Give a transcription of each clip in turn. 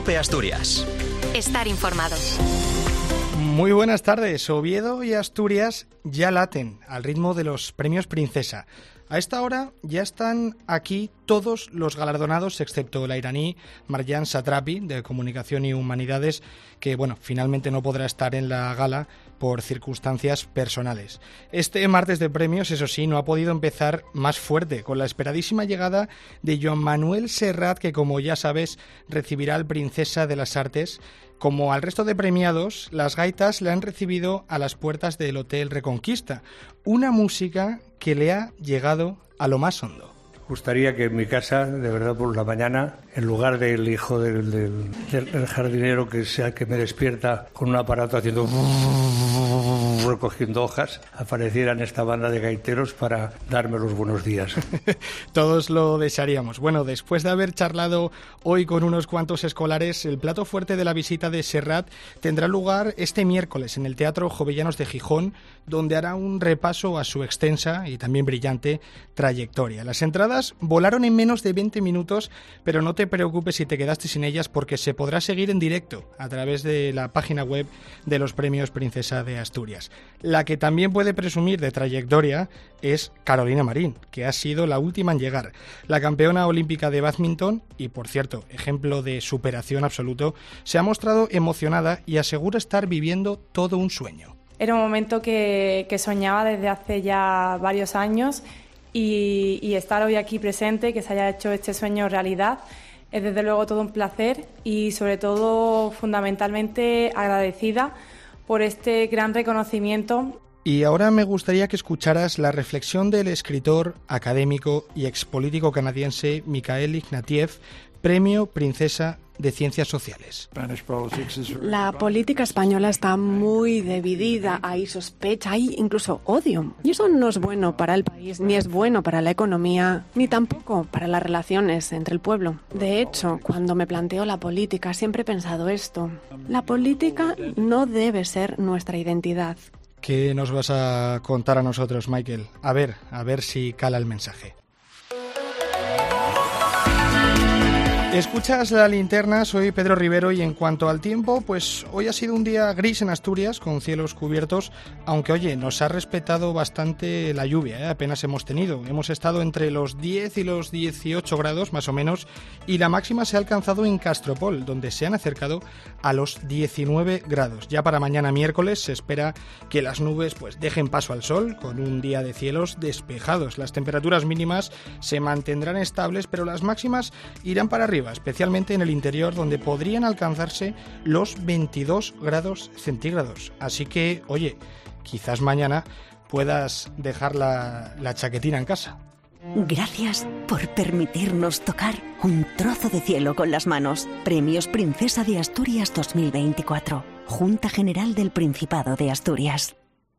Cope Asturias. Estar informado. Muy buenas tardes. Oviedo y Asturias ya laten al ritmo de los premios Princesa. A esta hora ya están aquí todos los galardonados, excepto la iraní Marjan Satrapi, de Comunicación y Humanidades, que finalmente no podrá estar en la gala por circunstancias personales. Este martes de premios, eso sí, no ha podido empezar más fuerte, con la esperadísima llegada de Joan Manuel Serrat, que, como ya sabes, recibirá al Princesa de las Artes. Como al resto de premiados, las gaitas le han recibido a las puertas del Hotel Reconquista, una música que le ha llegado a lo más hondo. Gustaría que en mi casa, de verdad, por la mañana, en lugar del hijo del jardinero que sea que me despierta con un aparato haciendo recogiendo hojas, aparecieran esta banda de gaiteros para darme los buenos días. Todos lo desearíamos. Bueno, después de haber charlado hoy con unos cuantos escolares, el plato fuerte de la visita de Serrat tendrá lugar este miércoles en el Teatro Jovellanos de Gijón, donde hará un repaso a su extensa y también brillante trayectoria. Las entradas volaron en menos de 20 minutos, pero no te preocupes si te quedaste sin ellas, porque se podrá seguir en directo a través de la página web de los Premios Princesa de Asturias. La que también puede presumir de trayectoria es Carolina Marín, que ha sido la última en llegar. La campeona olímpica de bádminton, y por cierto, ejemplo de superación absoluto, se ha mostrado emocionada y asegura estar viviendo todo un sueño. Era un momento que soñaba desde hace ya varios años y estar hoy aquí presente, que se haya hecho este sueño realidad, es desde luego todo un placer y sobre todo fundamentalmente agradecida por este gran reconocimiento. Y ahora me gustaría que escucharas la reflexión del escritor, académico y expolítico canadiense Mikhail Ignatieff, Premio Princesa de Ciencias Sociales. La política española está muy dividida, hay sospecha, hay incluso odio. Y eso no es bueno para el país, ni es bueno para la economía, ni tampoco para las relaciones entre el pueblo. De hecho, cuando me planteo la política, siempre he pensado esto. La política no debe ser nuestra identidad. ¿Qué nos vas a contar a nosotros, Michael? A ver si cala el mensaje. Escuchas La Linterna, soy Pedro Rivero y en cuanto al tiempo, pues hoy ha sido un día gris en Asturias, con cielos cubiertos, aunque oye, nos ha respetado bastante la lluvia, apenas hemos tenido. Hemos estado entre los 10 y los 18 grados más o menos y la máxima se ha alcanzado en Castropol, donde se han acercado a los 19 grados. Ya para mañana miércoles se espera que las nubes pues dejen paso al sol, con un día de cielos despejados. Las temperaturas mínimas se mantendrán estables, pero las máximas irán para arriba, especialmente en el interior, donde podrían alcanzarse los 22 grados centígrados. Así que, oye, quizás mañana puedas dejar la chaquetina en casa. Gracias por permitirnos tocar un trozo de cielo con las manos. Premios Princesa de Asturias 2024. Junta General del Principado de Asturias.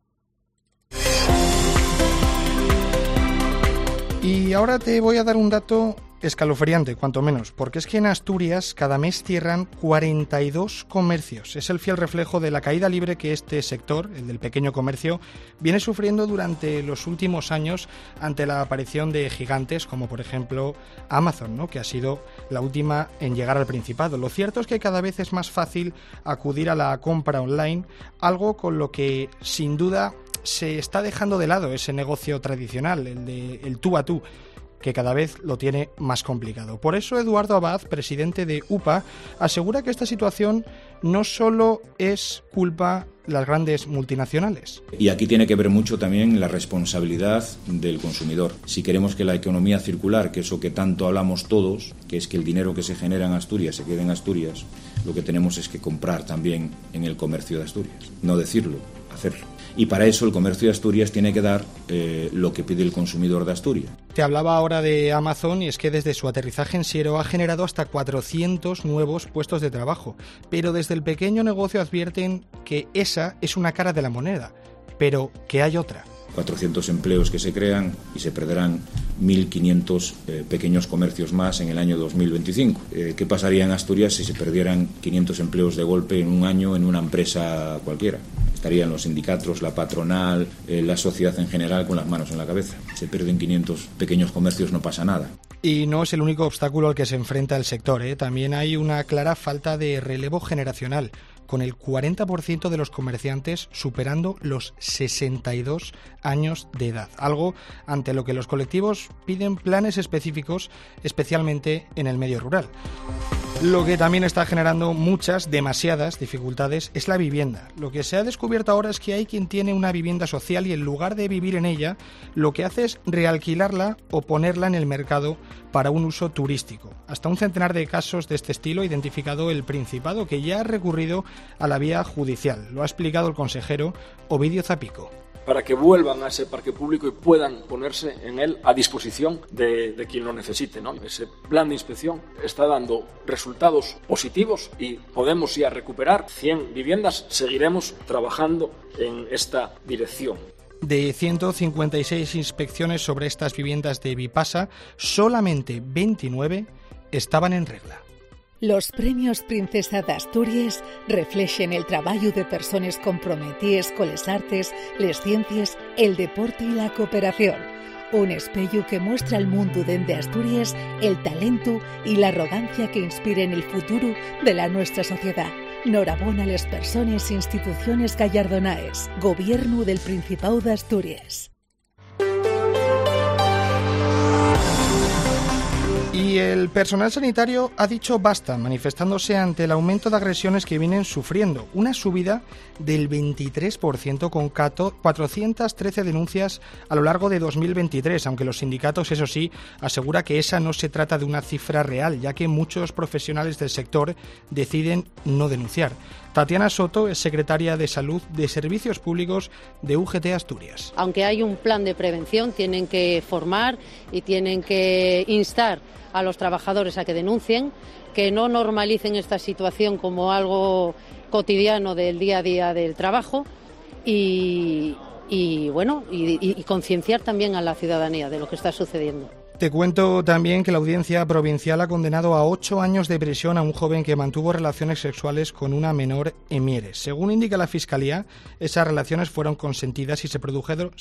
Y ahora te voy a dar un dato escalofriante, cuanto menos, porque es que en Asturias cada mes cierran 42 comercios. Es el fiel reflejo de la caída libre que este sector, el del pequeño comercio, viene sufriendo durante los últimos años ante la aparición de gigantes como por ejemplo Amazon, ¿no?, que ha sido la última en llegar al Principado. Lo cierto es que cada vez es más fácil acudir a la compra online, algo con lo que sin duda se está dejando de lado ese negocio tradicional, el tú a tú, que cada vez lo tiene más complicado. Por eso Eduardo Abad, presidente de UPA, asegura que esta situación no solo es culpa de las grandes multinacionales. Y aquí tiene que ver mucho también la responsabilidad del consumidor. Si queremos que la economía circular, que es eso que tanto hablamos todos, que es que el dinero que se genera en Asturias se quede en Asturias, lo que tenemos es que comprar también en el comercio de Asturias. No decirlo, hacerlo. Y para eso el comercio de Asturias tiene que dar lo que pide el consumidor de Asturias. Te hablaba ahora de Amazon y es que desde su aterrizaje en Siero ha generado hasta 400 nuevos puestos de trabajo. Pero desde el pequeño negocio advierten que esa es una cara de la moneda, pero que hay otra. 400 empleos que se crean y se perderán 1.500 pequeños comercios más en el año 2025. ¿Qué pasaría en Asturias si se perdieran 500 empleos de golpe en un año en una empresa cualquiera? Estarían los sindicatos, la patronal, la sociedad en general con las manos en la cabeza. Se pierden 500 pequeños comercios, no pasa nada. Y no es el único obstáculo al que se enfrenta el sector, ¿eh? También hay una clara falta de relevo generacional, con el 40% de los comerciantes superando los 62 años de edad, algo ante lo que los colectivos piden planes específicos, especialmente en el medio rural. Lo que también está generando demasiadas dificultades es la vivienda. Lo que se ha descubierto ahora es que hay quien tiene una vivienda social y en lugar de vivir en ella, lo que hace es realquilarla o ponerla en el mercado para un uso turístico. Hasta un centenar de casos de este estilo ha identificado el Principado, que ya ha recurrido a la vía judicial. Lo ha explicado el consejero Ovidio Zapico. Para que vuelvan a ese parque público y puedan ponerse en él a disposición de quien lo necesite, ¿no? Ese plan de inspección está dando resultados positivos y podemos ya recuperar 100 viviendas. Seguiremos trabajando en esta dirección. De 156 inspecciones sobre estas viviendas de Vipasa, solamente 29 estaban en regla. Los premios Princesa d'Astúries reflexen el traballo de persones comprometides con les artes, les ciencias, el deporte y la cooperación. Un espello que muestra al mundo dende Asturias el talento y la arrogancia que inspiren el futuro de la nuestra sociedad. Norabona a les persones e instituciones gallardonaes. Gobierno del Principado d'Astúries. Y el personal sanitario ha dicho basta, manifestándose ante el aumento de agresiones que vienen sufriendo. Una subida del 23% con 413 denuncias a lo largo de 2023, aunque los sindicatos, eso sí, asegura que esa no se trata de una cifra real, ya que muchos profesionales del sector deciden no denunciar. Tatiana Soto es secretaria de Salud de Servicios Públicos de UGT Asturias. Aunque hay un plan de prevención, tienen que formar y tienen que instar a los trabajadores a que denuncien, que no normalicen esta situación como algo cotidiano del día a día del trabajo y concienciar también a la ciudadanía de lo que está sucediendo. Te cuento también que la Audiencia Provincial ha condenado a 8 años de prisión a un joven que mantuvo relaciones sexuales con una menor en Mieres. Según indica la Fiscalía, esas relaciones fueron consentidas y se produjeron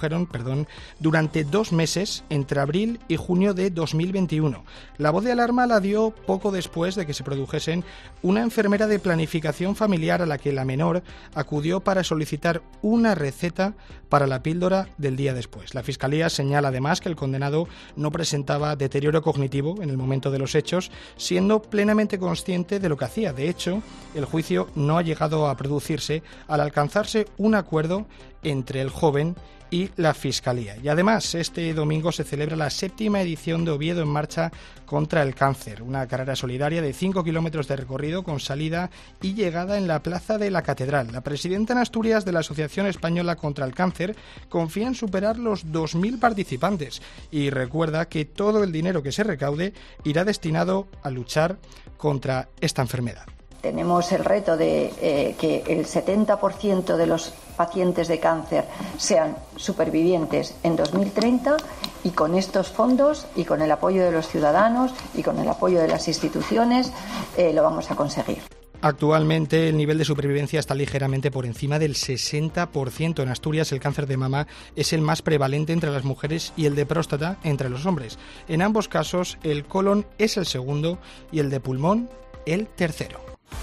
durante 2 meses, entre abril y junio de 2021. La voz de alarma la dio poco después de que se produjesen una enfermera de planificación familiar a la que la menor acudió para solicitar una receta para la píldora del día después. La Fiscalía señala además que el condenado no presentaba deterioro cognitivo en el momento de los hechos, siendo plenamente consciente de lo que hacía. De hecho, el juicio no ha llegado a producirse al alcanzarse un acuerdo entre el joven y la Fiscalía. Y además, este domingo se celebra la 7ª edición de Oviedo en Marcha contra el Cáncer, una carrera solidaria de 5 kilómetros de recorrido con salida y llegada en la Plaza de la Catedral. La presidenta en Asturias de la Asociación Española contra el Cáncer confía en superar los 2.000 participantes y recuerda que todo el dinero que se recaude irá destinado a luchar contra esta enfermedad. Tenemos el reto de que el 70% de los pacientes de cáncer sean supervivientes en 2030 y con estos fondos y con el apoyo de los ciudadanos y con el apoyo de las instituciones lo vamos a conseguir. Actualmente el nivel de supervivencia está ligeramente por encima del 60%. En Asturias el cáncer de mama es el más prevalente entre las mujeres y el de próstata entre los hombres. En ambos casos el colon es el segundo y el de pulmón el tercero.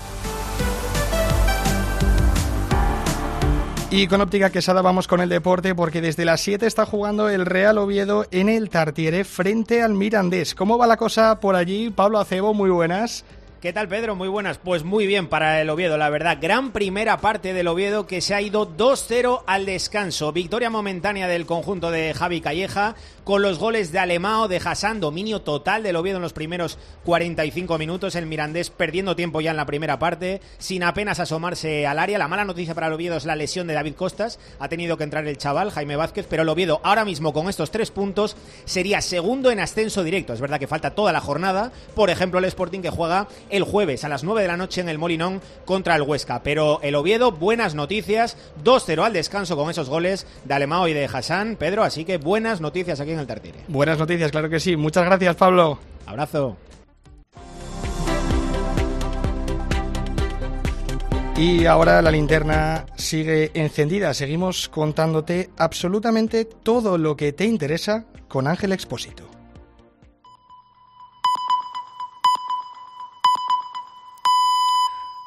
Y con Óptica Quesada vamos con el deporte porque desde las 7 está jugando el Real Oviedo en el Tartiere frente al Mirandés. ¿Cómo va la cosa por allí? Pablo Acebo, muy buenas. ¿Qué tal, Pedro? Muy buenas. Pues muy bien para el Oviedo, la verdad. Gran primera parte del Oviedo que se ha ido 2-0 al descanso. Victoria momentánea del conjunto de Javi Calleja con los goles de Alemão, de Hassan, dominio total del Oviedo en los primeros 45 minutos. El Mirandés perdiendo tiempo ya en la primera parte, sin apenas asomarse al área. La mala noticia para el Oviedo es la lesión de David Costas. Ha tenido que entrar el chaval, Jaime Vázquez, pero el Oviedo ahora mismo con estos 3 puntos sería segundo en ascenso directo. Es verdad que falta toda la jornada. Por ejemplo, el Sporting que juega el jueves a las 9 de la noche en el Molinón contra el Huesca. Pero el Oviedo, buenas noticias, 2-0 al descanso con esos goles de Alemão y de Hassan, Pedro, así que buenas noticias aquí en el Tartiere. Buenas noticias, claro que sí. Muchas gracias, Pablo. Abrazo. Y ahora la linterna sigue encendida. Seguimos contándote absolutamente todo lo que te interesa con Ángel Expósito.